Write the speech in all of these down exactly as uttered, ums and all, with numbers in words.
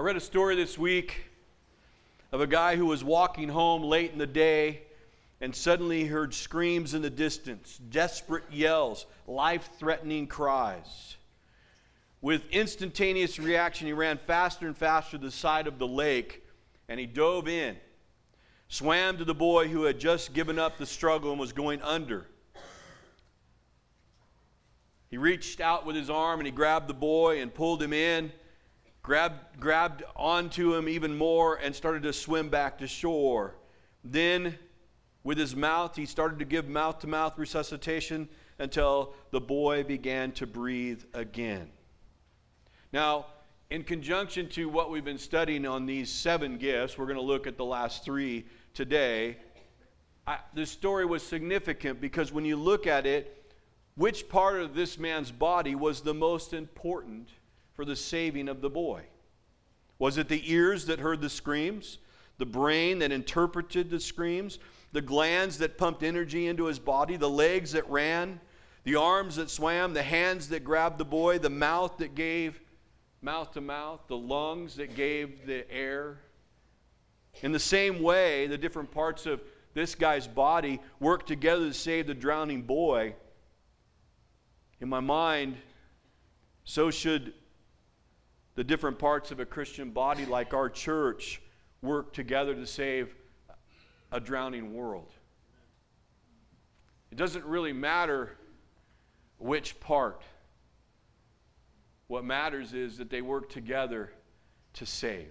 I read a story this week of a guy who was walking home late in the day and suddenly he heard screams in the distance, desperate yells, life-threatening cries. With instantaneous reaction, he ran faster and faster to the side of the lake, and he dove in, swam to the boy who had just given up the struggle and was going under. He reached out with his arm and he grabbed the boy and pulled him in, grabbed, grabbed onto him even more and started to swim back to shore. Then, with his mouth, he started to give mouth-to-mouth resuscitation until the boy began to breathe again. Now, in conjunction to what we've been studying on these seven gifts, we're going to look at the last three today. I, this story was significant because when you look at it, which part of this man's body was the most important for the saving of the boy? Was it the ears that heard the screams, the brain that interpreted the screams, the glands that pumped energy into his body, the legs that ran, the arms that swam, the hands that grabbed the boy, the mouth that gave mouth to mouth, the lungs that gave the air? In the same way, the different parts of this guy's body worked together to save the drowning boy. In my mind, so should the different parts of a Christian body like our church work together to save a drowning world. It doesn't really matter which part. What matters is that they work together to save.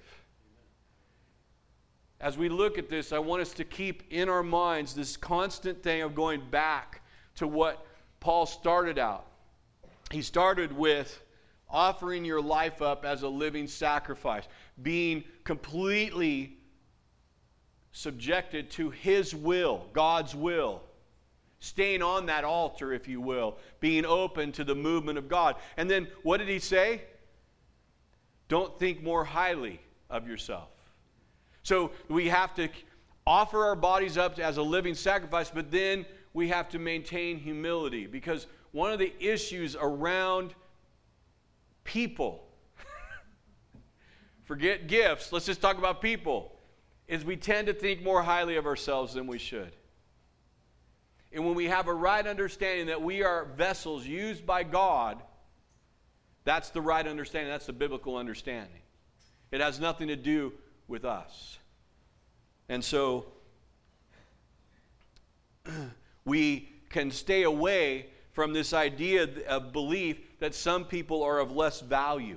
As we look at this, I want us to keep in our minds this constant thing of going back to what Paul started out. He started with offering your life up as a living sacrifice, being completely subjected to His will, God's will, staying on that altar, if you will, being open to the movement of God. And then what did he say? Don't think more highly of yourself. So we have to offer our bodies up as a living sacrifice, but then we have to maintain humility, because one of the issues around people, forget gifts, let's just talk about people, is we tend to think more highly of ourselves than we should. And when we have a right understanding that we are vessels used by God, that's the right understanding. That's the biblical understanding. It has nothing to do with us. And so we can stay away from this idea of belief that some people are of less value.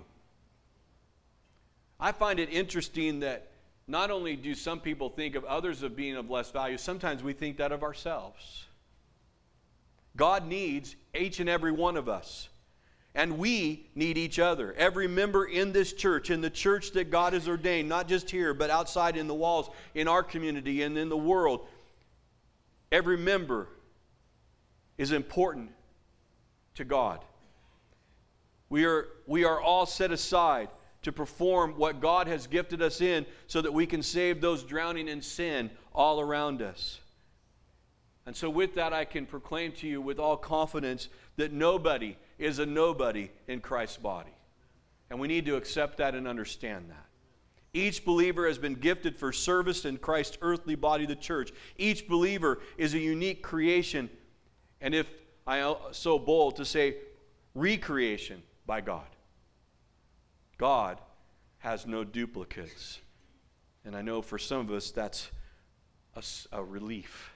I find it interesting that not only do some people think of others as being of less value, sometimes we think that of ourselves. God needs each and every one of us. And we need each other. Every member in this church, in the church that God has ordained, not just here, but outside in the walls, in our community and in the world, every member is important to God. We are, we are all set aside to perform what God has gifted us in so that we can save those drowning in sin all around us. And so with that, I can proclaim to you with all confidence that nobody is a nobody in Christ's body. And we need to accept that and understand that. Each believer has been gifted for service in Christ's earthly body, the church. Each believer is a unique creation, and if I am so bold to say, recreation by God. God has no duplicates. And I know for some of us that's a, a relief.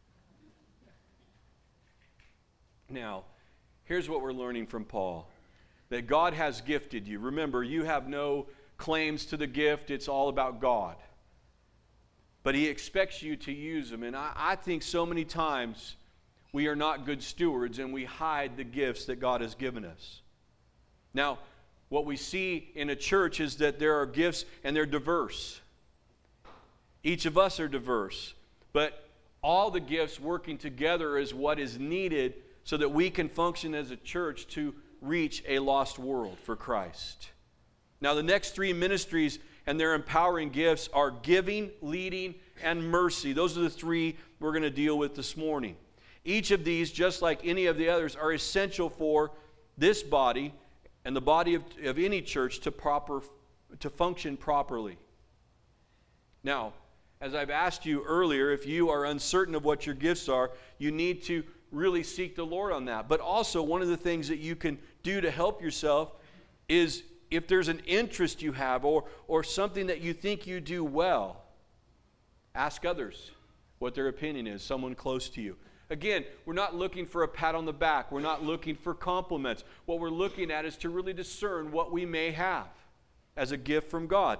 Now, here's what we're learning from Paul. That God has gifted you. Remember, you have no claims to the gift. It's all about God. But He expects you to use them. And I, I think so many times we are not good stewards and we hide the gifts that God has given us. Now, what we see in a church is that there are gifts and they're diverse. Each of us are diverse. But all the gifts working together is what is needed so that we can function as a church to reach a lost world for Christ. Now, the next three ministries and their empowering gifts are giving, leading, and mercy. Those are the three we're going to deal with this morning. Each of these, just like any of the others, are essential for this body and the body of, of any church to proper to function properly. Now, as I've asked you earlier, if you are uncertain of what your gifts are, you need to really seek the Lord on that. But also, one of the things that you can do to help yourself is if there's an interest you have or, or something that you think you do well, ask others what their opinion is, someone close to you. Again, we're not looking for a pat on the back. We're not looking for compliments. What we're looking at is to really discern what we may have as a gift from God.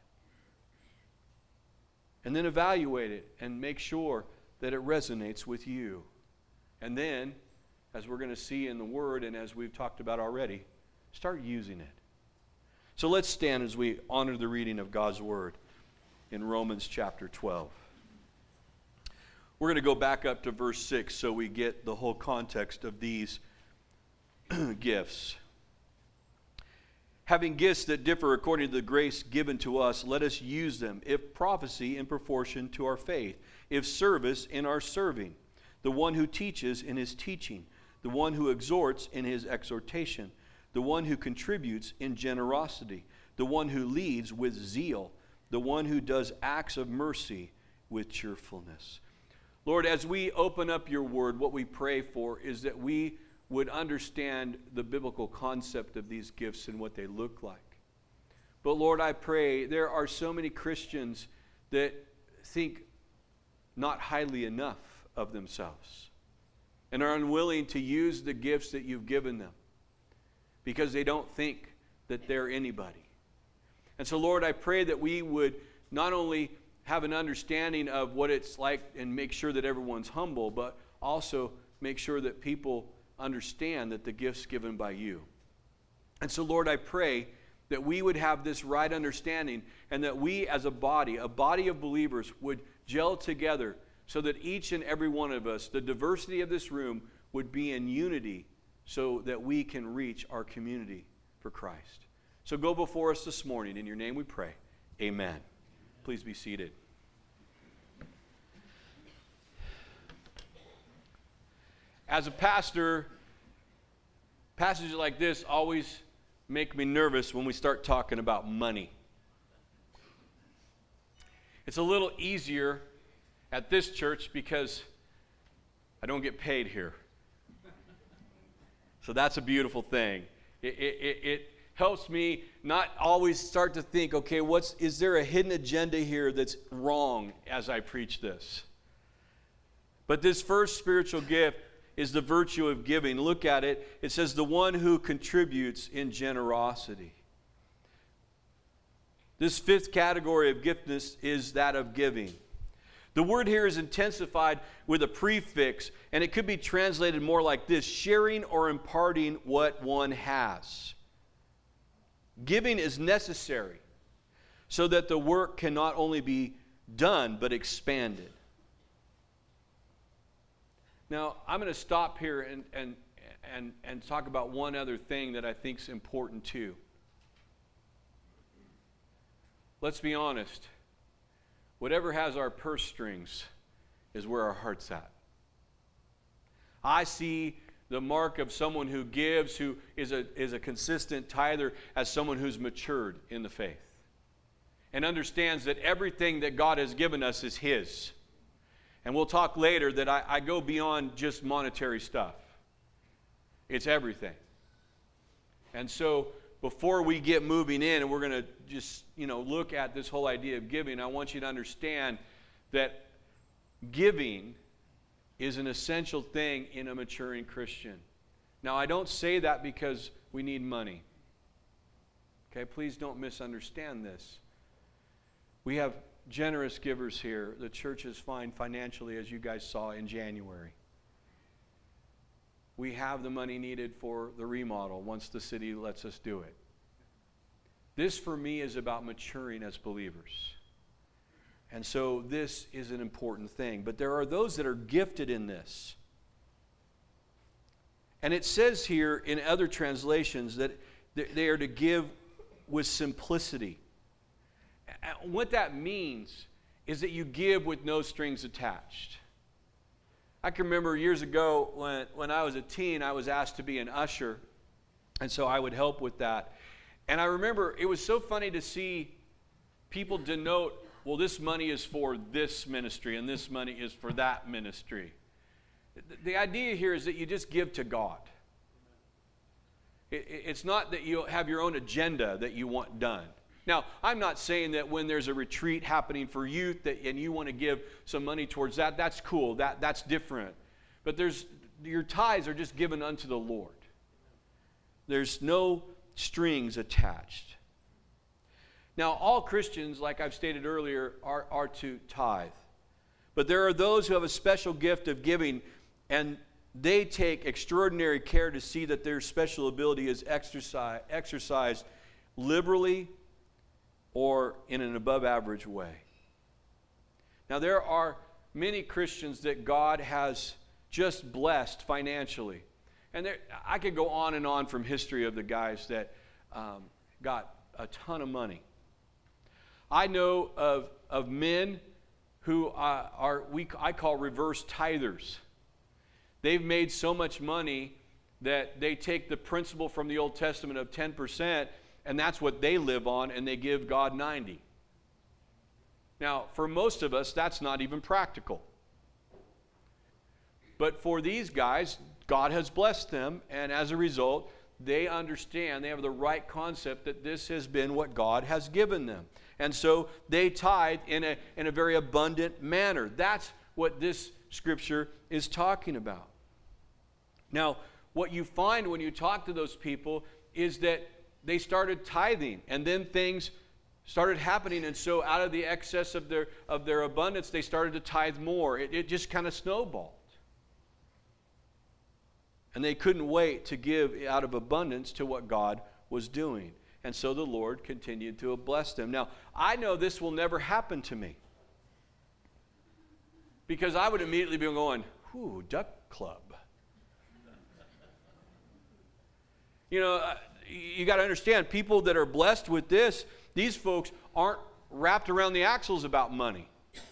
And then evaluate it and make sure that it resonates with you. And then, as we're going to see in the Word and as we've talked about already, start using it. So let's stand as we honor the reading of God's Word in Romans chapter twelve. We're going to go back up to verse six so we get the whole context of these gifts. Having gifts that differ according to the grace given to us, let us use them. If prophecy, in proportion to our faith. If service, in our serving. The one who teaches, in his teaching. The one who exhorts, in his exhortation. The one who contributes, in generosity. The one who leads, with zeal. The one who does acts of mercy, with cheerfulness. Lord, as we open up your word, what we pray for is that we would understand the biblical concept of these gifts and what they look like. But Lord, I pray there are so many Christians that think not highly enough of themselves and are unwilling to use the gifts that you've given them because they don't think that they're anybody. And so, Lord, I pray that we would not only have an understanding of what it's like and make sure that everyone's humble, but also make sure that people understand that the gift's given by you. And so, Lord, I pray that we would have this right understanding and that we as a body, a body of believers, would gel together so that each and every one of us, the diversity of this room, would be in unity so that we can reach our community for Christ. So go before us this morning. In your name we pray. Amen. Please be seated. As a pastor, passages like this always make me nervous when we start talking about money. It's a little easier at this church because I don't get paid here. So that's a beautiful thing. It, it, it helps me not always start to think, okay, what's is there a hidden agenda here that's wrong as I preach this? But this first spiritual gift is the virtue of giving. Look at it. It says, the one who contributes in generosity. This fifth category of giftedness is that of giving. The word here is intensified with a prefix, and it could be translated more like this: sharing or imparting what one has. Giving is necessary so that the work can not only be done, but expanded. Now, I'm going to stop here and, and, and, and talk about one other thing that I think is important too. Let's be honest. Whatever has our purse strings is where our heart's at. I see the mark of someone who gives, who is a, is a consistent tither, as someone who's matured in the faith and understands that everything that God has given us is His. And we'll talk later that I, I go beyond just monetary stuff. It's everything. And so before we get moving in and we're going to just, you know, look at this whole idea of giving, I want you to understand that giving is an essential thing in a maturing Christian. Now, I don't say that because we need money. Okay, please don't misunderstand this. We have generous givers here. The church is fine financially, as you guys saw in January. We have the money needed for the remodel once the city lets us do it. This, for me, is about maturing as believers. And so this is an important thing. But there are those that are gifted in this. And it says here in other translations that they are to give with simplicity. What that means is that you give with no strings attached. I can remember years ago when, when I was a teen, I was asked to be an usher. And so I would help with that. And I remember it was so funny to see people denote, well, this money is for this ministry and this money is for that ministry. The idea here is that you just give to God. It's not that you have your own agenda that you want done. Now, I'm not saying that when there's a retreat happening for youth that, and you want to give some money towards that, that's cool, that, that's different. But there's your tithes are just given unto the Lord. There's no strings attached. Now, all Christians, like I've stated earlier, are, are to tithe. But there are those who have a special gift of giving, and they take extraordinary care to see that their special ability is exercise, exercised liberally or in an above-average way. Now, there are many Christians that God has just blessed financially. And there, I could go on and on from history of the guys that um, got a ton of money. I know of, of men who uh, are, we, I call reverse tithers. They've made so much money that they take the principle from the Old Testament of ten percent, and that's what they live on, and they give God ninety. Now, for most of us, that's not even practical. But for these guys, God has blessed them, and as a result, they understand, they have the right concept that this has been what God has given them. And so they tithe in a, in a very abundant manner. That's what this scripture is talking about. Now, what you find when you talk to those people is that they started tithing, and then things started happening, and so out of the excess of their, of their abundance, they started to tithe more. It, it just kind of snowballed. And they couldn't wait to give out of abundance to what God was doing. And so the Lord continued to bless them. Now, I know this will never happen to me. Because I would immediately be going, whew, duck club. You know, uh, you got to understand, people that are blessed with this, these folks aren't wrapped around the axles about money.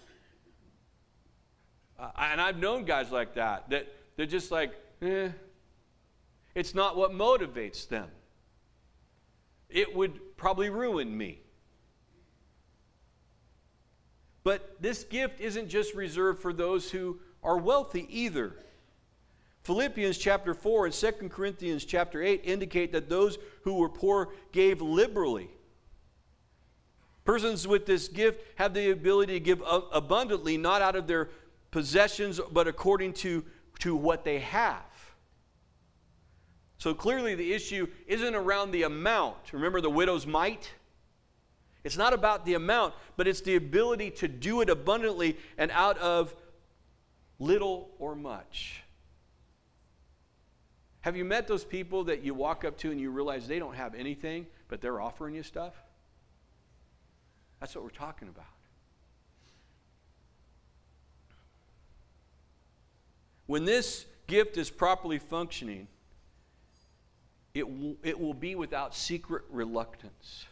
Uh, and I've known guys like that, that they're just like, eh. It's not what motivates them. It would probably ruin me. But this gift isn't just reserved for those who are wealthy either. Philippians chapter four and Second Corinthians chapter eight indicate that those who were poor gave liberally. Persons with this gift have the ability to give abundantly, not out of their possessions, but according to, to what they have. So clearly the issue isn't around the amount. Remember the widow's mite? It's not about the amount, but it's the ability to do it abundantly and out of little or much. Have you met those people that you walk up to and you realize they don't have anything, but they're offering you stuff? That's what we're talking about. When this gift is properly functioning, It will, it will be without secret reluctance,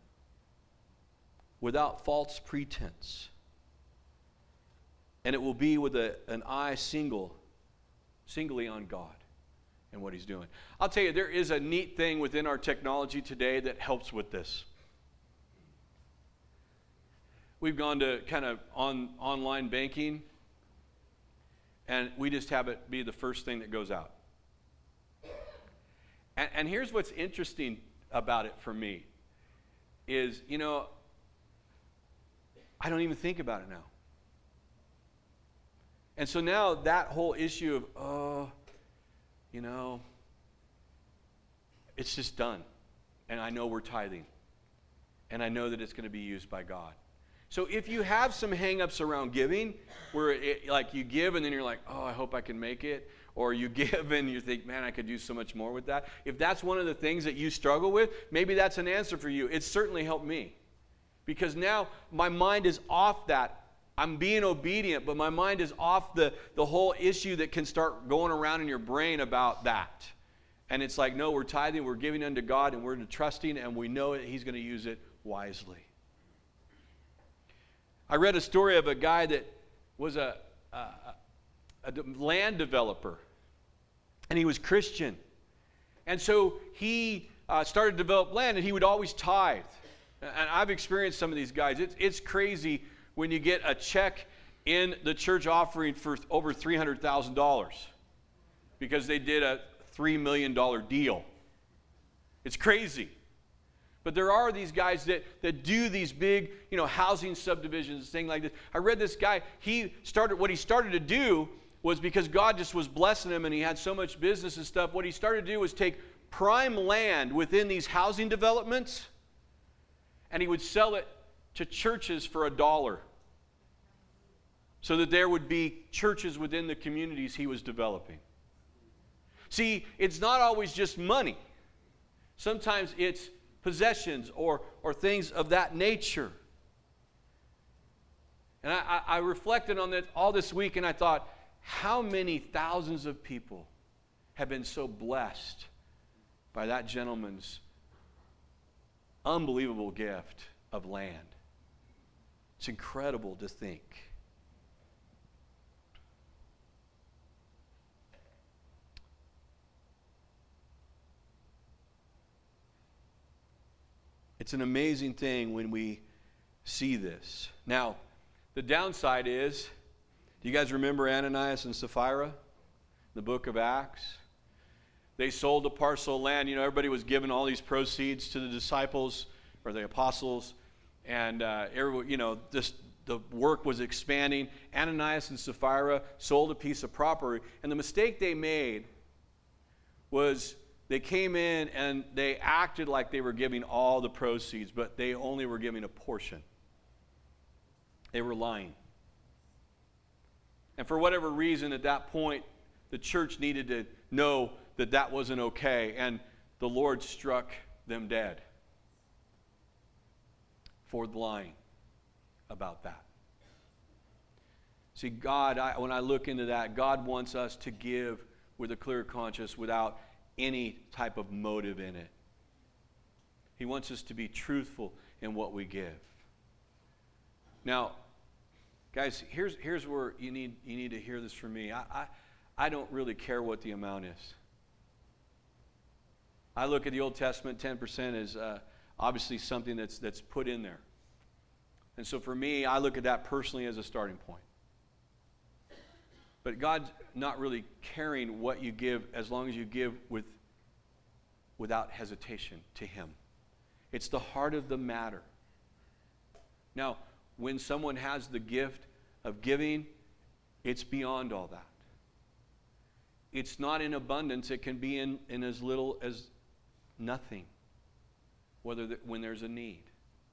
without false pretense. And it will be with a, an eye single, singly on God and what He's doing. I'll tell you, there is a neat thing within our technology today that helps with this. We've gone to kind of on online banking, and we just have it be the first thing that goes out. And, and here's what's interesting about it for me is, you know, I don't even think about it now. And so now that whole issue of, oh, you know, it's just done. And I know we're tithing. And I know that it's going to be used by God. So if you have some hang-ups around giving, where it, like you give and then you're like, oh, I hope I can make it, or you give and you think, man, I could do so much more with that. If that's one of the things that you struggle with, maybe that's an answer for you. It's certainly helped me. Because now my mind is off that. I'm being obedient, but my mind is off the, the whole issue that can start going around in your brain about that. And it's like, no, we're tithing, we're giving unto God, and we're trusting, and we know that He's going to use it wisely. I read a story of a guy that was a, a, a land developer, and he was Christian. And so he uh, started to develop land, and he would always tithe. And I've experienced some of these guys. It's, it's crazy when you get a check in the church offering for over three hundred thousand dollars because they did a three million dollars deal. It's crazy. But there are these guys that, that do these big, you know, housing subdivisions, things like this. I read this guy, he started, what he started to do was because God just was blessing him and he had so much business and stuff, what he started to do was take prime land within these housing developments and he would sell it to churches for a dollar so that there would be churches within the communities he was developing. See, it's not always just money. Sometimes it's possessions or, or things of that nature. And I, I, I reflected on that all this week and I thought, how many thousands of people have been so blessed by that gentleman's unbelievable gift of land? It's incredible to think. It's an amazing thing when we see this. Now, the downside is, do you guys remember Ananias and Sapphira in the book of Acts? They sold a parcel of land. You know, everybody was giving all these proceeds to the disciples or the apostles. And, uh, every, you know, this, the work was expanding. Ananias and Sapphira sold a piece of property. And the mistake they made was they came in and they acted like they were giving all the proceeds, but they only were giving a portion. They were lying. And for whatever reason, at that point, the church needed to know that that wasn't okay, and the Lord struck them dead for lying about that. See, God, I, when I look into that, God wants us to give with a clear conscience without any type of motive in it. He wants us to be truthful in what we give. Now, guys, here's here's where you need you need to hear this from me. I, I I don't really care what the amount is. I look at the Old Testament, ten percent is uh, obviously something that's that's put in there. And so for me, I look at that personally as a starting point. But God's not really caring what you give as long as you give with, without hesitation to Him. It's the heart of the matter. Now, when someone has the gift of giving, it's beyond all that. It's not in abundance. It can be in, in as little as nothing, whether the, when there's a need.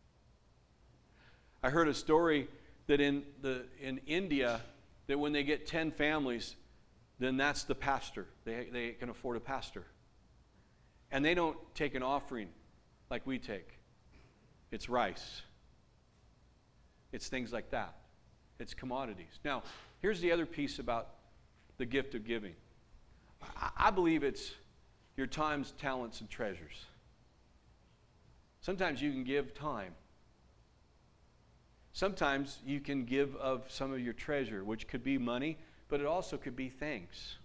I heard a story that in the in India, that when they get ten families, then that's the pastor. They, they can afford a pastor. And they don't take an offering like we take. It's rice. It's things like that. It's commodities. Now, here's the other piece about the gift of giving. I, I believe it's your times, talents, and treasures. Sometimes you can give time. Sometimes you can give of some of your treasure, which could be money, but it also could be things.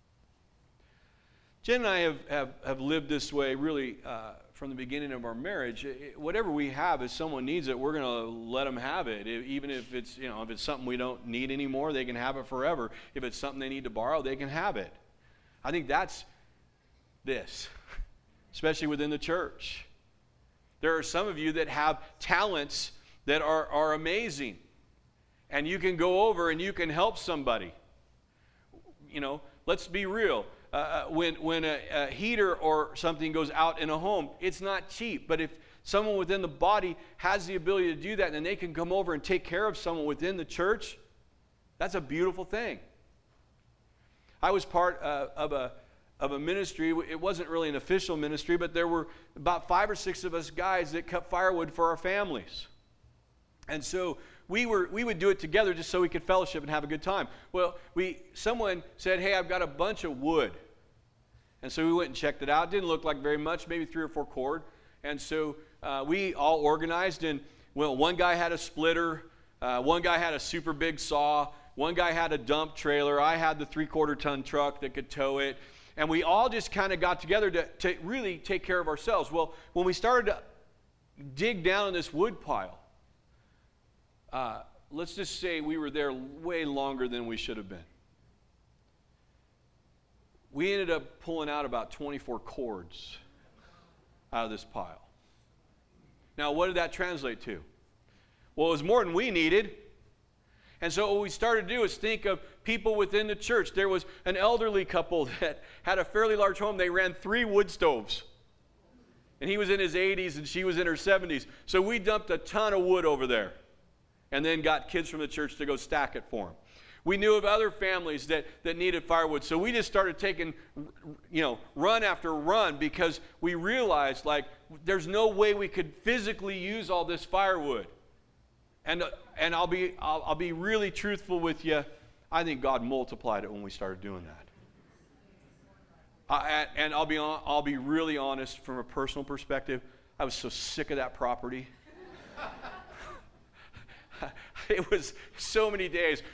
Jen and I have, have, have lived this way really uh, from the beginning of our marriage. It, whatever we have, if someone needs it, we're going to let them have it. If, even if it's, you know, if it's something we don't need anymore, they can have it forever. If it's something they need to borrow, they can have it. I think that's this, especially within the church. There are some of you that have talents that are, are amazing. And you can go over and you can help somebody. You know, let's be real. Uh, when when a, a heater or something goes out in a home, it's not cheap. But if someone within the body has the ability to do that, then they can come over and take care of someone within the church, that's a beautiful thing. I was part uh, of a of a ministry. It wasn't really an official ministry, but there were about five or six of us guys that cut firewood for our families. And so we were we would do it together just so we could fellowship and have a good time. Well, we someone said, "Hey, I've got a bunch of wood." And so we went and checked it out. It didn't look like very much, maybe three or four cord. And so uh, we all organized, and well, one guy had a splitter, uh, one guy had a super big saw, one guy had a dump trailer, I had the three-quarter ton truck that could tow it. And we all just kind of got together to, to really take care of ourselves. Well, when we started to dig down in this wood pile, uh, let's just say we were there way longer than we should have been. We ended up pulling out about twenty-four cords out of this pile. Now, what did that translate to? Well, it was more than we needed. And so what we started to do is think of people within the church. There was an elderly couple that had a fairly large home. They ran three wood stoves. And he was in his eighties and she was in her seventies. So we dumped a ton of wood over there and then got kids from the church to go stack it for them. We knew of other families that, that needed firewood. So we just started taking, you know, run after run because we realized, like, there's no way we could physically use all this firewood. And, uh, and I'll be, I'll, I'll be really truthful with you. I think God multiplied it when we started doing that. I, and I'll be, on, I'll be really honest from a personal perspective. I was so sick of that property. It was so many days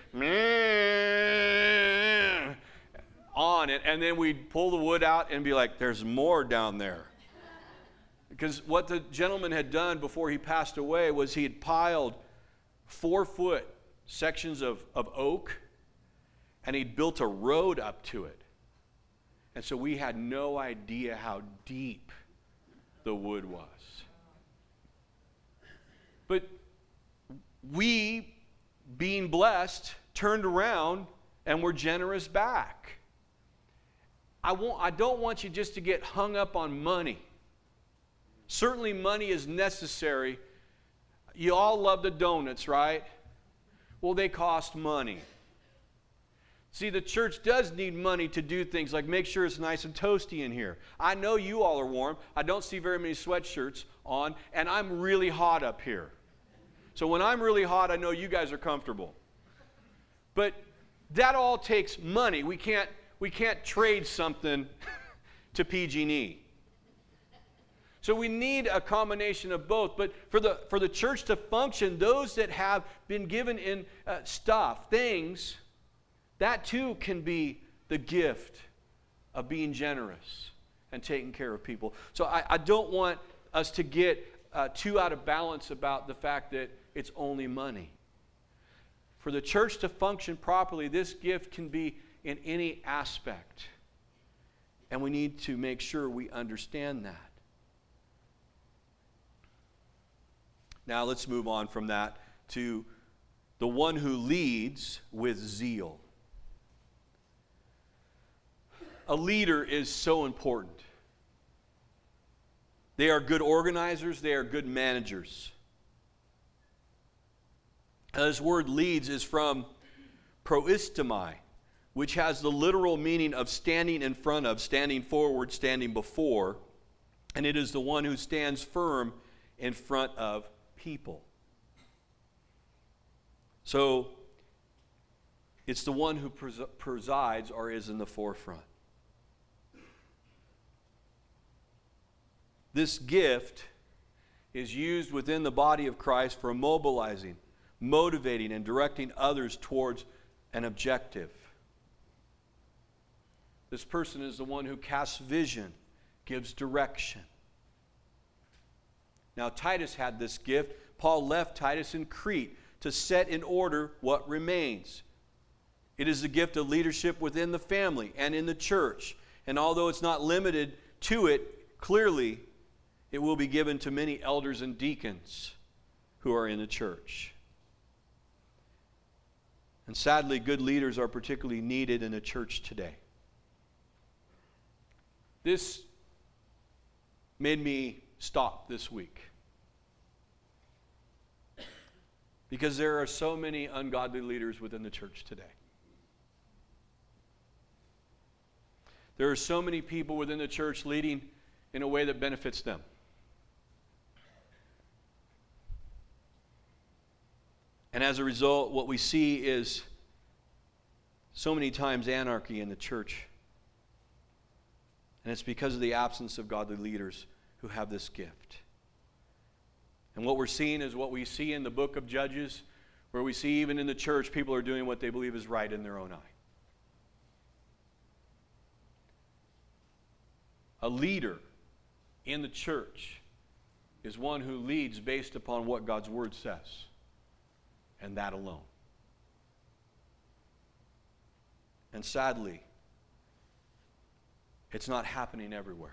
on it, and then we'd pull the wood out and be like, there's more down there. Because what the gentleman had done before he passed away was he had piled four-foot sections of, of oak, and he'd built a road up to it. And so we had no idea how deep the wood was. But we, being blessed, turned around and were generous back. I, won't, I don't want you just to get hung up on money. Certainly money is necessary. You all love the donuts, right? Well, they cost money. See, the church does need money to do things like make sure it's nice and toasty in here. I know you all are warm. I don't see very many sweatshirts on, and I'm really hot up here. So when I'm really hot, I know you guys are comfortable. But that all takes money. We can't, we can't trade something to P G and E. So we need a combination of both. But for the, for the church to function, those that have been given in uh, stuff, things, that too can be the gift of being generous and taking care of people. So I, I don't want us to get uh, too out of balance about the fact that it's only money. For the church to function properly, this gift can be in any aspect. And we need to make sure we understand that. Now let's move on from that to the one who leads with zeal. A leader is so important. They are good organizers. They are good managers. This word leads is from proistemi, which has the literal meaning of standing in front of, standing forward, standing before. And it is the one who stands firm in front of people. So it's the one who pres- presides or is in the forefront. This gift is used within the body of Christ for mobilizing, motivating, and directing others towards an objective. This person is the one who casts vision, gives direction. Now, Titus had this gift. Paul left Titus in Crete to set in order what remains. It is the gift of leadership within the family and in the church. And although it's not limited to it, clearly, it will be given to many elders and deacons who are in the church. And sadly, good leaders are particularly needed in the church today. This made me stop this week. Because there are so many ungodly leaders within the church today. There are so many people within the church leading in a way that benefits them. And as a result, what we see is so many times anarchy in the church. And it's because of the absence of godly leaders who have this gift. And what we're seeing is what we see in the book of Judges, where we see even in the church, people are doing what they believe is right in their own eye. A leader in the church is one who leads based upon what God's Word says, and that alone. And sadly, it's not happening everywhere.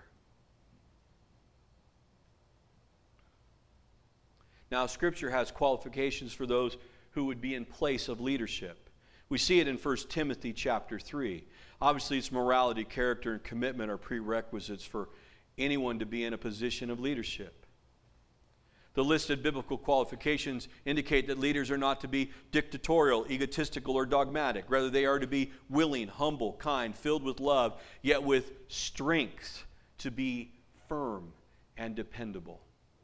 Now, Scripture has qualifications for those who would be in place of leadership. We see it in First Timothy chapter three. Obviously, it's morality, character, and commitment are prerequisites for anyone to be in a position of leadership. The listed biblical qualifications indicate that leaders are not to be dictatorial, egotistical, or dogmatic. Rather, they are to be willing, humble, kind, filled with love, yet with strength to be firm and dependable.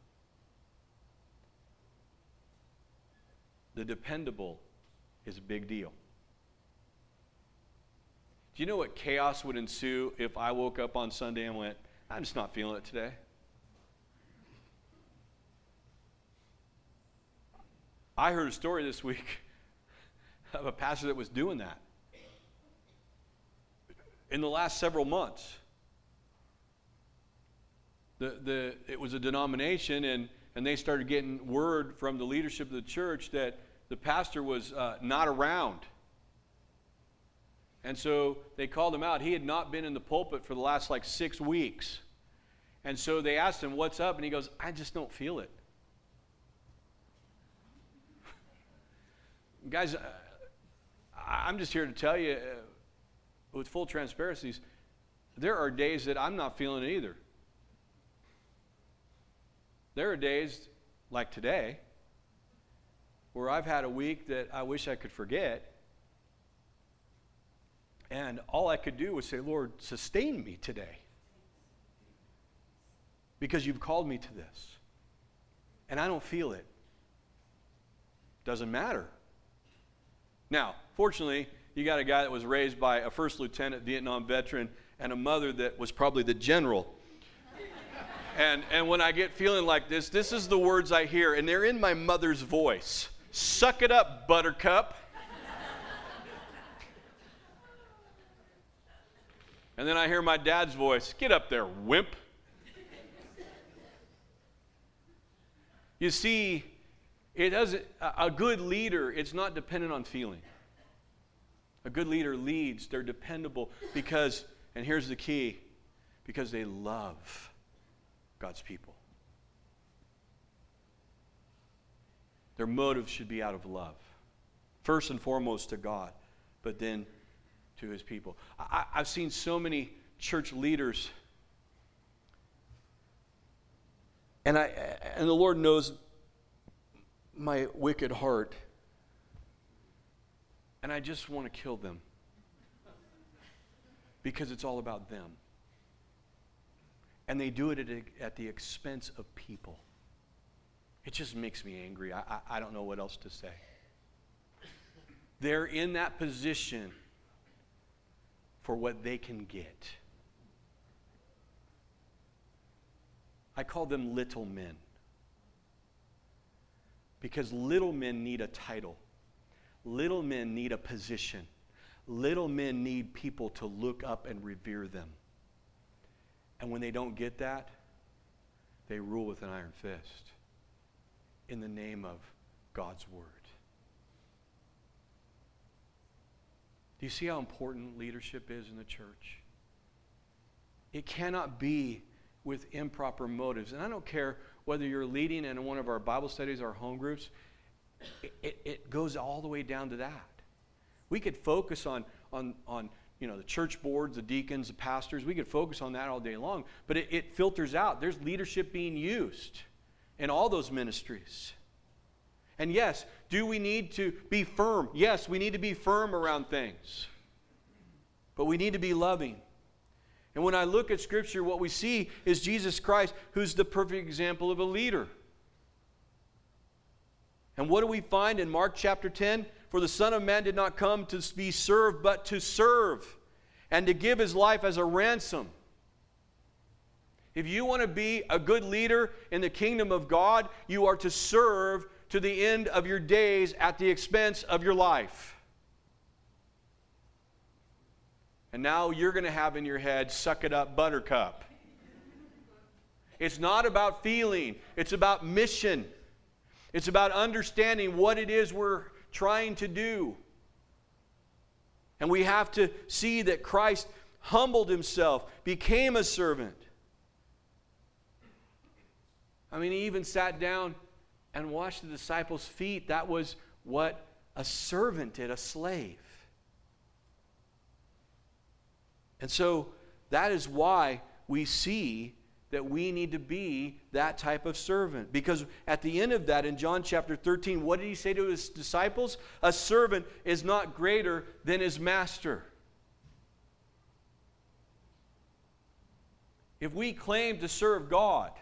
The dependable is a big deal. Do you know what chaos would ensue if I woke up on Sunday and went, I'm just not feeling it today? I heard a story this week of a pastor that was doing that in the last several months. The, the, it was a denomination, and, and they started getting word from the leadership of the church that the pastor was uh, not around. And so they called him out. He had not been in the pulpit for the last like six weeks. And so they asked him, what's up? And he goes, I just don't feel it. Guys, uh, I'm just here to tell you, uh, with full transparency, there are days that I'm not feeling it either. There are days, like today, where I've had a week that I wish I could forget, and all I could do was say, Lord, sustain me today, because you've called me to this, and I don't feel it. Doesn't matter. Now, fortunately, you got a guy that was raised by a first lieutenant, Vietnam veteran, and a mother that was probably the general. and, and when I get feeling like this, this is the words I hear, and they're in my mother's voice. Suck it up, buttercup. And then I hear my dad's voice. Get up there, wimp. You see, It doesn't, a good leader, it's not dependent on feeling. A good leader leads, they're dependable because, and here's the key, because they love God's people. Their motive should be out of love. First and foremost to God, but then to His people. I, I've seen so many church leaders, and I and the Lord knows my wicked heart, and I just want to kill them because it's all about them. And they do it at, a, at the expense of people. It just makes me angry. I, I, I don't know what else to say. They're in that position for what they can get. I call them little men. Because little men need a title. Little men need a position. Little men need people to look up and revere them. And when they don't get that, they rule with an iron fist in the name of God's Word. Do you see how important leadership is in the church? It cannot be with improper motives. And I don't care whether you're leading in one of our Bible studies or home groups, it, it, it goes all the way down to that. We could focus on, on, on you know, the church boards, the deacons, the pastors. We could focus on that all day long. But it, it filters out. There's leadership being used in all those ministries. And yes, do we need to be firm? Yes, we need to be firm around things. But we need to be loving. And when I look at Scripture, what we see is Jesus Christ, who's the perfect example of a leader. And what do we find in Mark chapter ten? For the Son of Man did not come to be served, but to serve, and to give His life as a ransom. If you want to be a good leader in the kingdom of God, you are to serve to the end of your days at the expense of your life. And now you're going to have in your head, suck it up, buttercup. It's not about feeling. It's about mission. It's about understanding what it is we're trying to do. And we have to see that Christ humbled himself, became a servant. I mean, he even sat down and washed the disciples' feet. That was what a servant did, a slave. And so that is why we see that we need to be that type of servant. Because at the end of that, in John chapter thirteen, what did he say to his disciples? A servant is not greater than his master. If we claim to serve God,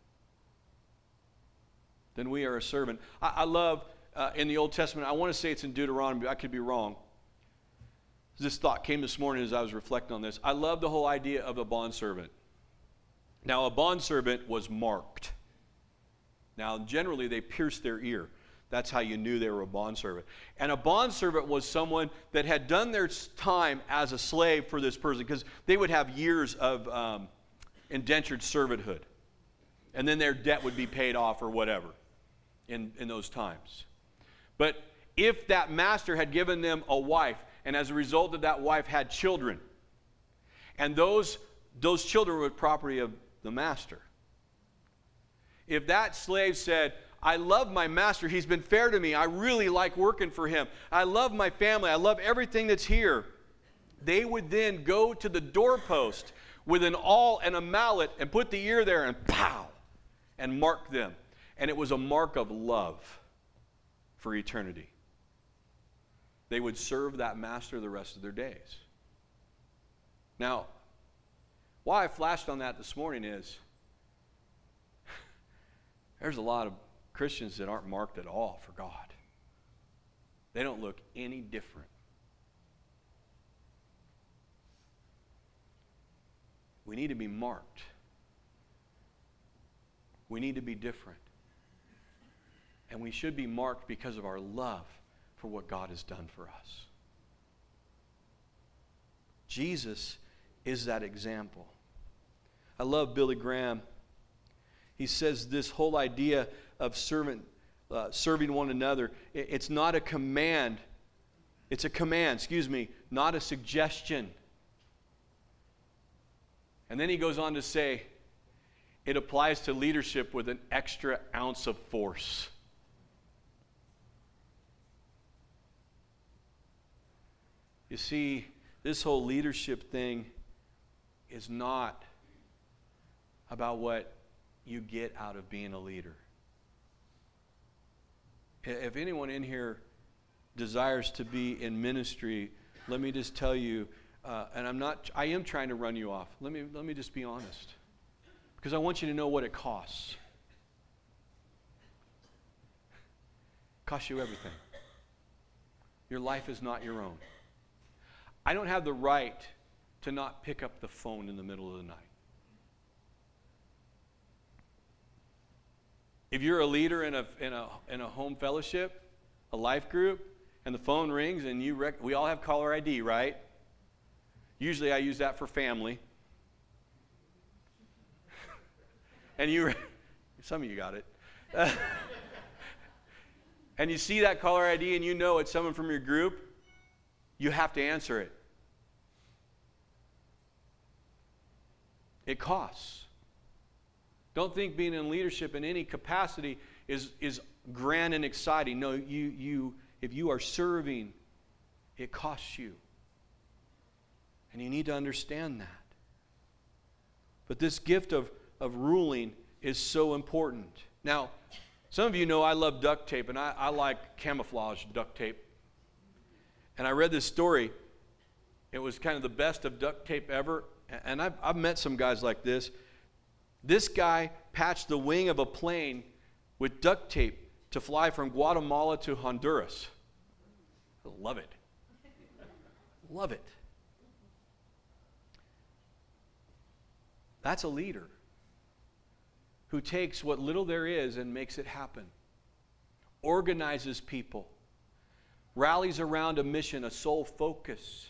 then we are a servant. I, I love, uh, in the Old Testament, I want to say it's in Deuteronomy, but I could be wrong. This thought came this morning as I was reflecting on this. I love the whole idea of a bondservant. Now, a bondservant was marked. Now, generally, they pierced their ear. That's how you knew they were a bondservant. And a bondservant was someone that had done their time as a slave for this person, because they would have years of um, indentured servanthood. And then their debt would be paid off or whatever in, in those times. But if that master had given them a wife, and as a result of that wife had children, and those, those children were property of the master. If that slave said, I love my master, he's been fair to me, I really like working for him, I love my family, I love everything that's here, they would then go to the doorpost with an awl and a mallet and put the ear there and pow, and mark them. And it was a mark of love for eternity. They would serve that master the rest of their days. Now, why I flashed on that this morning is there's a lot of Christians that aren't marked at all for God. They don't look any different. We need to be marked. We need to be different. And we should be marked because of our love for what God has done for us. Jesus is that example. I love Billy Graham. He says this whole idea of servant, uh, serving one another, it, it's not a command. It's a command, excuse me, not a suggestion. And then he goes on to say, it applies to leadership with an extra ounce of force. You see, this whole leadership thing is not about what you get out of being a leader. If anyone in here desires to be in ministry, let me just tell you, uh, and I'm not, I am trying to run you off. Let me, let me just be honest. Because I want you to know what it costs. It costs you everything. Your life is not your own. I don't have the right to not pick up the phone in the middle of the night. If you're a leader in a in a in a home fellowship, a life group, and the phone rings and you rec- we all have caller I D, right? Usually I use that for family. And you, some of you got it. Uh, and you see that caller I D and you know it's someone from your group, you have to answer it. It costs. Don't think being in leadership in any capacity is, is grand and exciting. No, you, you, if you are serving, it costs you. And you need to understand that. But this gift of, of ruling is so important. Now, some of you know I love duct tape, and I, I like camouflage duct tape. And I read this story. It was kind of the best of duct tape ever. And I've, I've met some guys like this. This guy patched the wing of a plane with duct tape to fly from Guatemala to Honduras. I love it. Love it. That's a leader who takes what little there is and makes it happen. Organizes people. Rallies around a mission, a sole focus.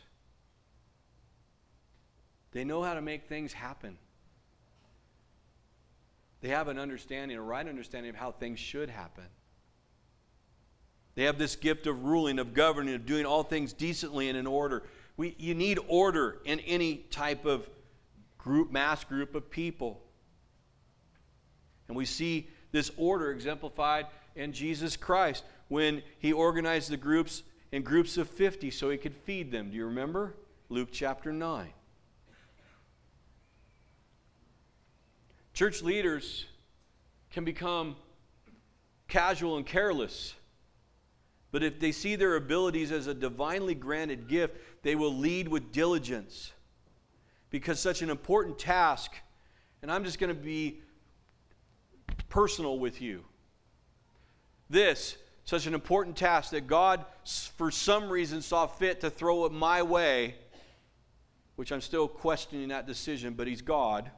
They know how to make things happen. They have an understanding, a right understanding of how things should happen. They have this gift of ruling, of governing, of doing all things decently and in order. We, you need order in any type of group, mass group of people. And we see this order exemplified in Jesus Christ when he organized the groups in groups of fifty so he could feed them. Do you remember? Luke chapter nine. Church leaders can become casual and careless. But if they see their abilities as a divinely granted gift, they will lead with diligence. Because such an important task, and I'm just going to be personal with you. This, such an important task that God, for some reason, saw fit to throw it my way, which I'm still questioning that decision, but he's God.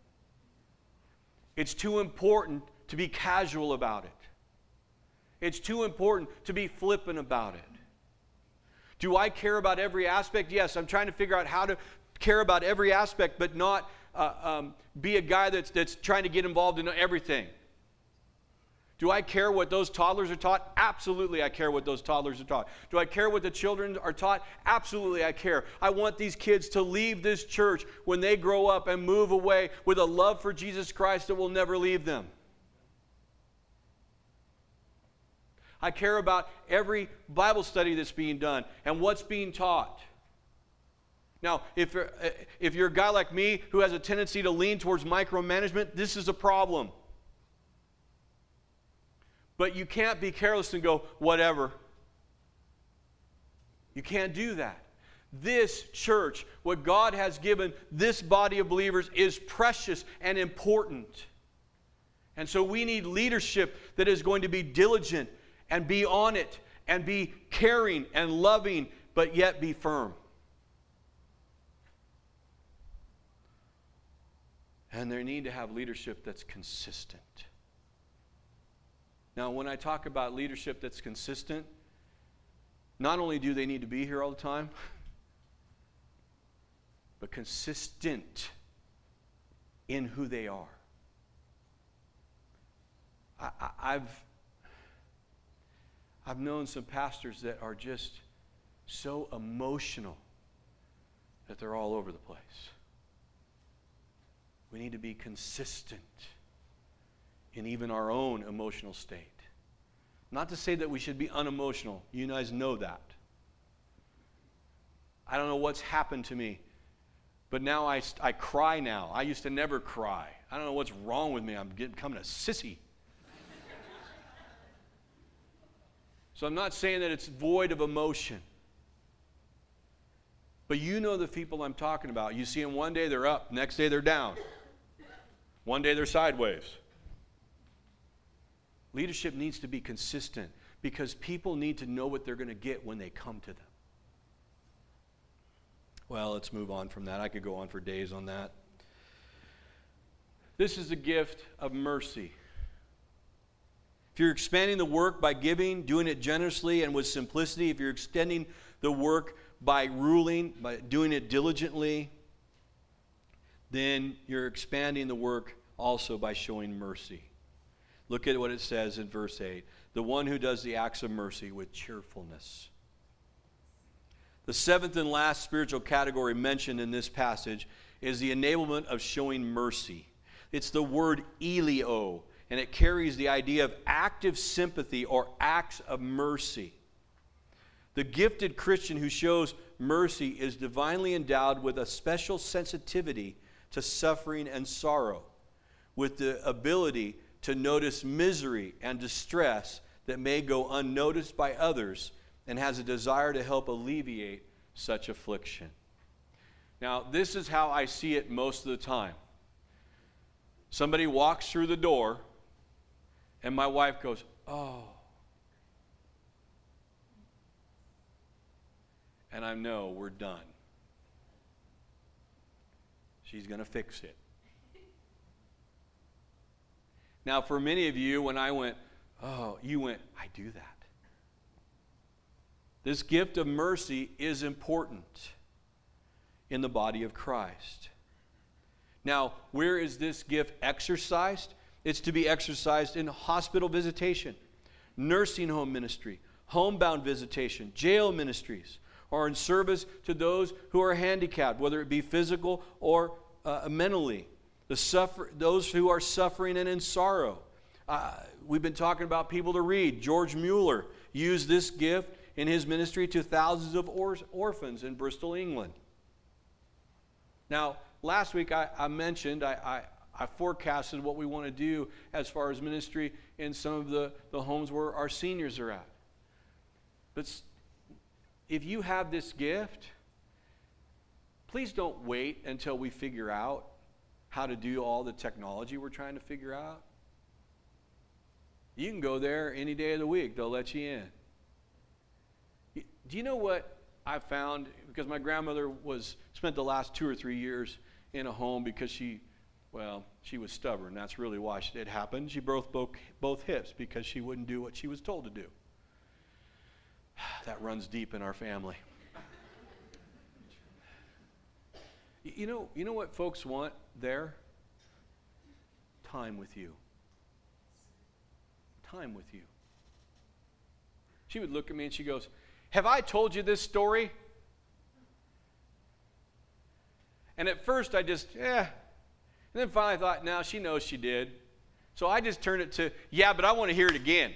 It's too important to be casual about it. It's too important to be flippant about it. Do I care about every aspect? Yes, I'm trying to figure out how to care about every aspect, but not uh, um, be a guy that's, that's trying to get involved in everything. Do I care what those toddlers are taught? Absolutely, I care what those toddlers are taught. Do I care what the children are taught? Absolutely, I care. I want these kids to leave this church when they grow up and move away with a love for Jesus Christ that will never leave them. I care about every Bible study that's being done and what's being taught. Now, if you're, if you're a guy like me who has a tendency to lean towards micromanagement, this is a problem. But you can't be careless and go, whatever. You can't do that. This church, what God has given this body of believers, is precious and important. And so we need leadership that is going to be diligent and be on it and be caring and loving, but yet be firm. And they need to have leadership that's consistent. Now, when I talk about leadership that's consistent, not only do they need to be here all the time, but consistent in who they are. I, I, I've, I've known some pastors that are just so emotional that they're all over the place. We need to be consistent in even our own emotional state. Not to say that we should be unemotional. You guys know that. I don't know what's happened to me, but now I, I cry now. I used to never cry. I don't know what's wrong with me. I'm getting, becoming a sissy. So I'm not saying that it's void of emotion. But you know the people I'm talking about. You see them one day, they're up. Next day, they're down. One day, they're sideways. Leadership needs to be consistent because people need to know what they're going to get when they come to them. Well, let's move on from that. I could go on for days on that. This is a gift of mercy. If you're expanding the work by giving, doing it generously and with simplicity, if you're extending the work by ruling, by doing it diligently, then you're expanding the work also by showing mercy. Look at what it says in verse eight. The one who does the acts of mercy with cheerfulness. The seventh and last spiritual category mentioned in this passage is the enablement of showing mercy. It's the word eleo, and it carries the idea of active sympathy or acts of mercy. The gifted Christian who shows mercy is divinely endowed with a special sensitivity to suffering and sorrow, with the ability to notice misery and distress that may go unnoticed by others, and has a desire to help alleviate such affliction. Now, this is how I see it most of the time. Somebody walks through the door, and my wife goes, "Oh." And I know we're done. She's going to fix it. Now, for many of you, when I went, "Oh," you went, "I do that." This gift of mercy is important in the body of Christ. Now, where is this gift exercised? It's to be exercised in hospital visitation, nursing home ministry, homebound visitation, jail ministries, or in service to those who are handicapped, whether it be physical or uh, mentally, the suffer, those who are suffering and in sorrow. Uh, we've been talking about people to read. George Mueller used this gift in his ministry to thousands of or- orphans in Bristol, England. Now, last week I, I mentioned, I, I, I forecasted what we want to do as far as ministry in some of the, the homes where our seniors are at. But if you have this gift, please don't wait until we figure out how to do all the technology we're trying to figure out. You can go there any day of the week. They'll let you in. Do you know what I found? Because my grandmother was spent the last two or three years in a home because she, well, she was stubborn. That's really why it happened. She broke both, both hips because she wouldn't do what she was told to do. That runs deep in our family. You know, you know what folks want there? Time with you. Time with you. She would look at me and she goes, "Have I told you this story?" And at first I just, yeah. And then finally I thought, no, she knows she did. So I just turned it to, yeah, but I want to hear it again.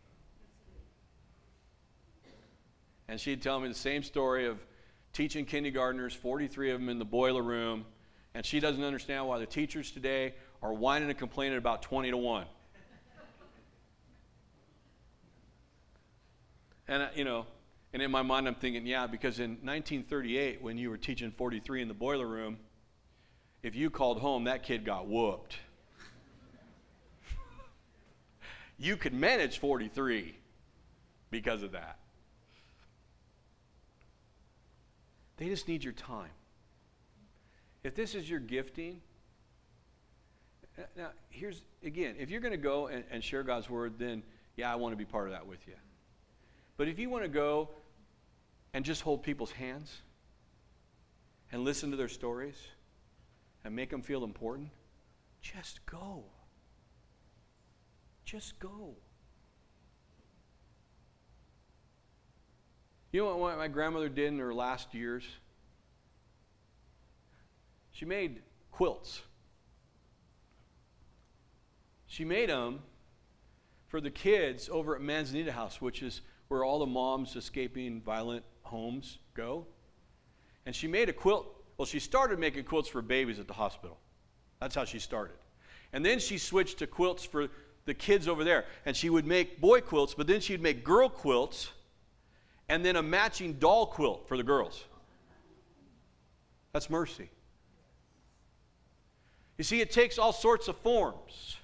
And she'd tell me the same story of teaching kindergartners, forty-three of them in the boiler room, and she doesn't understand why the teachers today are whining and complaining about twenty to one. And, you know, and in my mind I'm thinking, yeah, because in nineteen thirty-eight, when you were teaching forty-three in the boiler room, if you called home, that kid got whooped. You could manage forty-three because of that. They just need your time. If this is your gifting, now here's, again, if you're going to go and, and share God's word, then yeah, I want to be part of that with you. But if you want to go and just hold people's hands and listen to their stories and make them feel important, just go. Just go. You know what my grandmother did in her last years? She made quilts. She made them for the kids over at Manzanita House, which is where all the moms escaping violent homes go. And she made a quilt. Well, she started making quilts for babies at the hospital. That's how she started. And then she switched to quilts for the kids over there. And she would make boy quilts, but then she'd make girl quilts and then a matching doll quilt for the girls. That's mercy. You see, it takes all sorts of forms.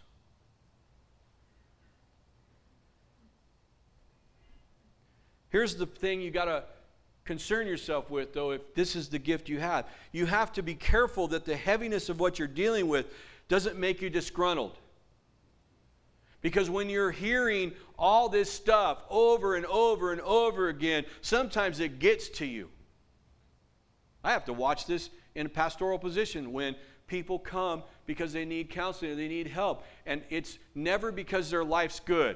Here's the thing you got to concern yourself with, though, if this is the gift you have. You have to be careful that the heaviness of what you're dealing with doesn't make you disgruntled. Because when you're hearing all this stuff over and over and over again, sometimes it gets to you. I have to watch this in a pastoral position when people come because they need counseling or they need help. And it's never because their life's good.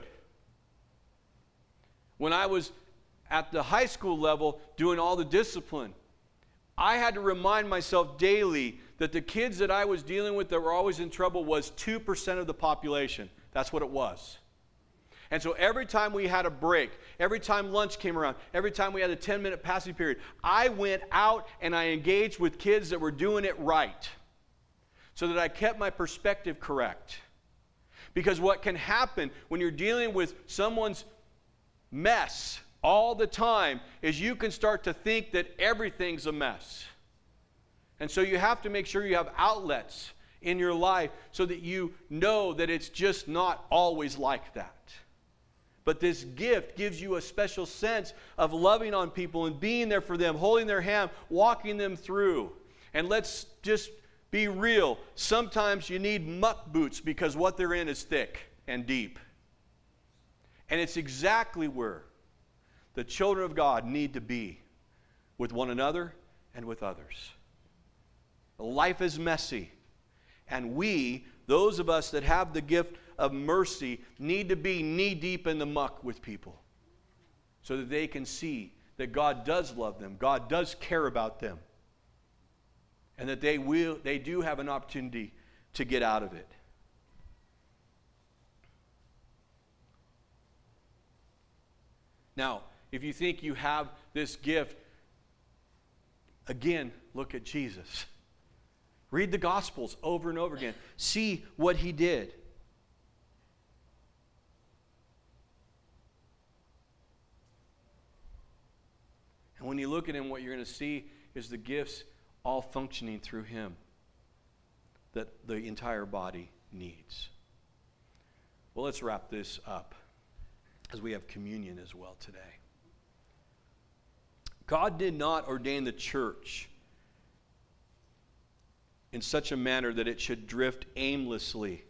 When I was at the high school level doing all the discipline, I had to remind myself daily that the kids that I was dealing with that were always in trouble was two percent of the population. That's what it was. And so every time we had a break, every time lunch came around, every time we had a ten-minute passing period, I went out and I engaged with kids that were doing it right so that I kept my perspective correct. Because what can happen when you're dealing with someone's mess all the time is you can start to think that everything's a mess. And so you have to make sure you have outlets in your life so that you know that it's just not always like that. But this gift gives you a special sense of loving on people and being there for them, holding their hand, walking them through. And let's just be real. Sometimes you need muck boots because what they're in is thick and deep. And it's exactly where the children of God need to be with one another and with others. Life is messy. And we those of us that have the gift of mercy need to be knee-deep in the muck with people so that they can see that God does love them, God does care about them, and that they will, they do have an opportunity to get out of it. Now, if you think you have this gift, again, look at Jesus. Read the Gospels over and over again. See what He did. And when you look at Him, what you're going to see is the gifts all functioning through Him that the entire body needs. Well, let's wrap this up as we have communion as well today. God did not ordain the church in such a manner that it should drift aimlessly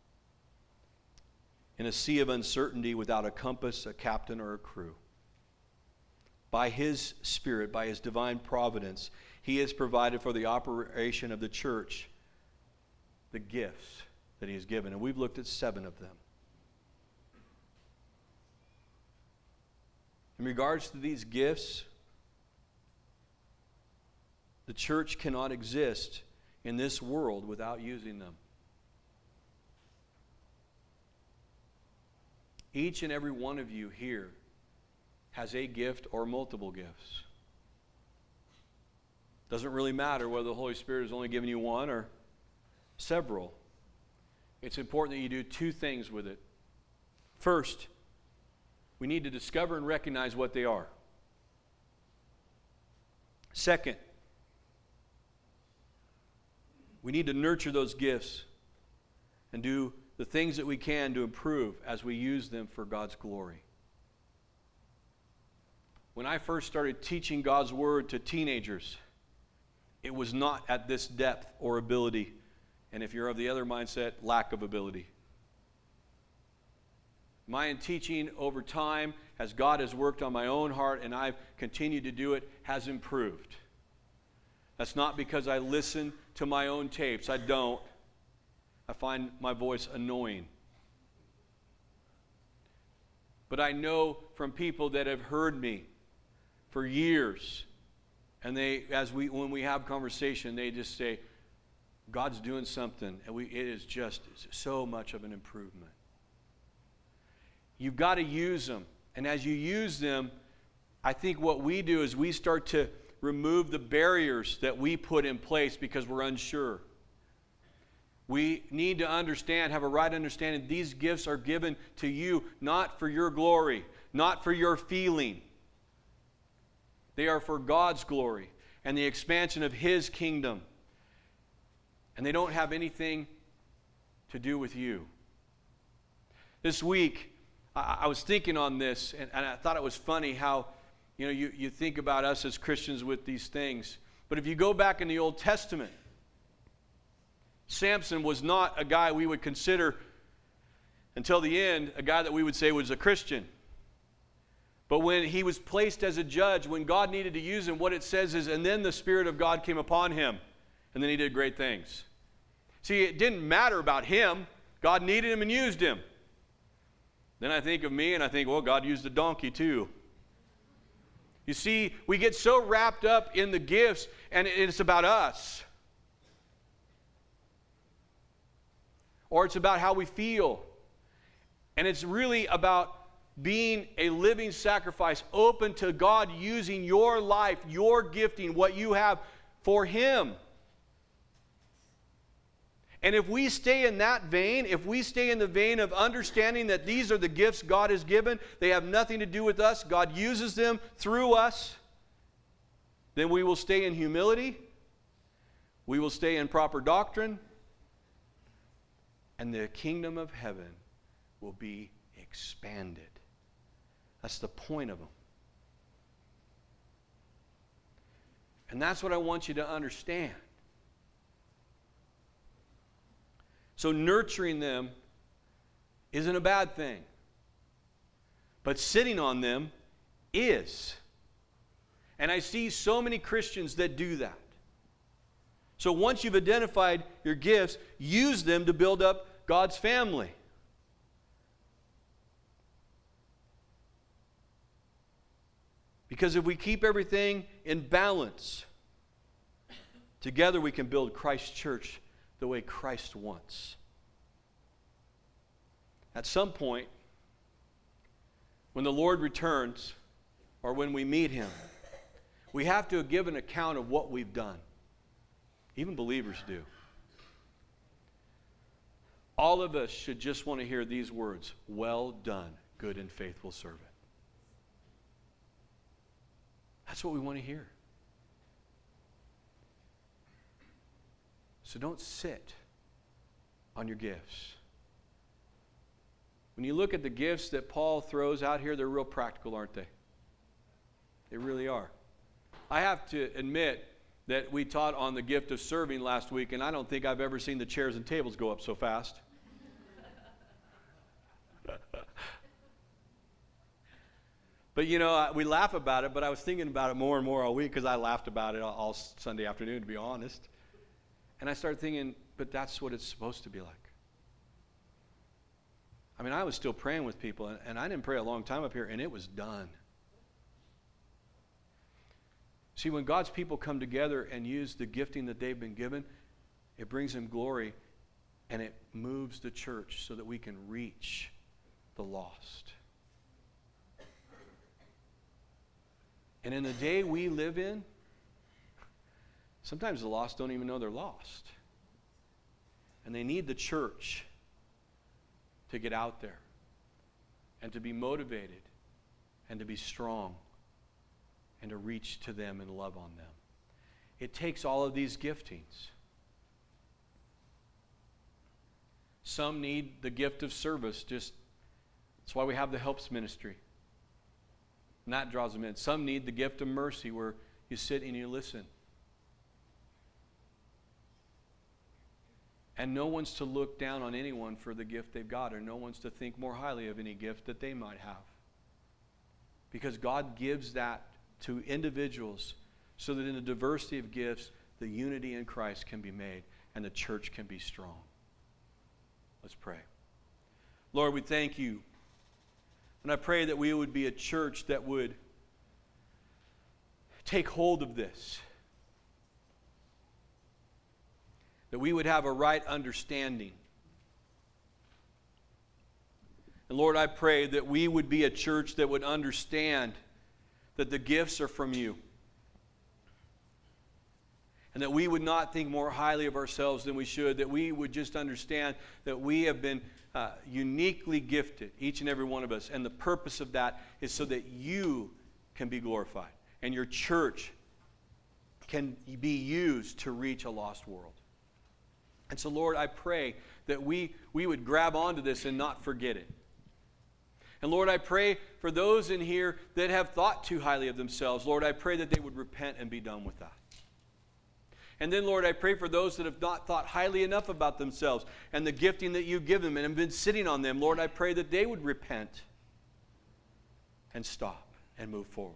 in a sea of uncertainty without a compass, a captain, or a crew. By His Spirit, by His divine providence, He has provided for the operation of the church the gifts that He has given. And we've looked at seven of them. In regards to these gifts, the church cannot exist in this world without using them. Each and every one of you here has a gift or multiple gifts. Doesn't really matter whether the Holy Spirit has only given you one or several. It's important that you do two things with it. First, we need to discover and recognize what they are. Second, we need to nurture those gifts and do the things that we can to improve as we use them for God's glory. When I first started teaching God's Word to teenagers, it was not at this depth or ability. And if you're of the other mindset, lack of ability. My teaching over time, as God has worked on my own heart and I've continued to do it, has improved. That's not because I listen to my own tapes. I don't. I find my voice annoying. But I know from people that have heard me for years, and they, as we, when we have conversation, they just say, God's doing something, and we, it is just so much of an improvement. You've got to use them, and as you use them, I think what we do is we start to remove the barriers that we put in place because we're unsure. We need to understand, have a right understanding, these gifts are given to you not for your glory, not for your feeling. They are for God's glory and the expansion of His kingdom. And they don't have anything to do with you. This week, I, I was thinking on this, and, and I thought it was funny how, you know, you, you think about us as Christians with these things. But if you go back in the Old Testament, Samson was not a guy we would consider, until the end, a guy that we would say was a Christian. But when he was placed as a judge, when God needed to use him, what it says is, and then the Spirit of God came upon him, and then he did great things. See, it didn't matter about him. God needed him and used him. Then I think of me, and I think, well, God used a donkey too. You see, we get so wrapped up in the gifts, and it's about us. Or it's about how we feel. And it's really about being a living sacrifice, open to God using your life, your gifting, what you have for Him. And if we stay in that vein, if we stay in the vein of understanding that these are the gifts God has given, they have nothing to do with us, God uses them through us, then we will stay in humility, we will stay in proper doctrine, and the kingdom of heaven will be expanded. That's the point of them. And that's what I want you to understand. So nurturing them isn't a bad thing. But sitting on them is. And I see so many Christians that do that. So once you've identified your gifts, use them to build up God's family. Because if we keep everything in balance, together we can build Christ's church the way Christ wants. At some point, when the Lord returns, or when we meet Him, we have to give an account of what we've done. Even believers do. All of us should just want to hear these words, "Well done, good and faithful servant." That's what we want to hear. So don't sit on your gifts. When you look at the gifts that Paul throws out here, they're real practical, aren't they? They really are. I have to admit that we taught on the gift of serving last week, and I don't think I've ever seen the chairs and tables go up so fast. But, you know, we laugh about it, but I was thinking about it more and more all week because I laughed about it all Sunday afternoon, to be honest. And I started thinking, but that's what it's supposed to be like. I mean, I was still praying with people, and I didn't pray a long time up here, and it was done. See, when God's people come together and use the gifting that they've been given, it brings Him glory, and it moves the church so that we can reach the lost. And in the day we live in, sometimes the lost don't even know they're lost. And they need the church to get out there and to be motivated and to be strong and to reach to them and love on them. It takes all of these giftings. Some need the gift of service. Just that's why we have the helps ministry. And that draws them in. Some need the gift of mercy, where you sit and you listen. And no one's to look down on anyone for the gift they've got, or no one's to think more highly of any gift that they might have. Because God gives that to individuals so that in the diversity of gifts, the unity in Christ can be made and the church can be strong. Let's pray. Lord, we thank You. And I pray that we would be a church that would take hold of this. That we would have a right understanding. And Lord, I pray that we would be a church that would understand that the gifts are from You. And that we would not think more highly of ourselves than we should. That we would just understand that we have been uh, uniquely gifted, each and every one of us. And the purpose of that is so that You can be glorified. And Your church can be used to reach a lost world. And so, Lord, I pray that we, we would grab onto this and not forget it. And Lord, I pray for those in here that have thought too highly of themselves. Lord, I pray that they would repent and be done with that. And then, Lord, I pray for those that have not thought highly enough about themselves and the gifting that You give them and have been sitting on them. Lord, I pray that they would repent and stop and move forward.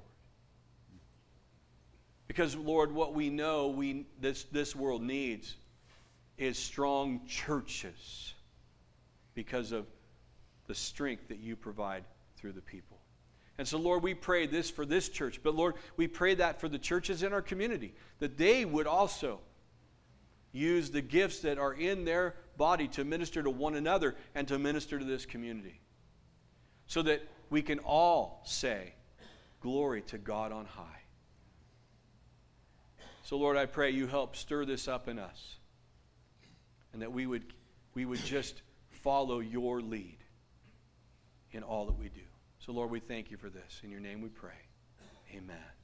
Because, Lord, what we know we this, this world needs is strong churches because of the strength that You provide through the people. And so, Lord, we pray this for this church. But, Lord, we pray that for the churches in our community, that they would also use the gifts that are in their body to minister to one another and to minister to this community. So that we can all say, glory to God on high. So, Lord, I pray You help stir this up in us. And that we would, we would just follow Your lead in all that we do. So, Lord, we thank You for this. In Your name we pray. Amen.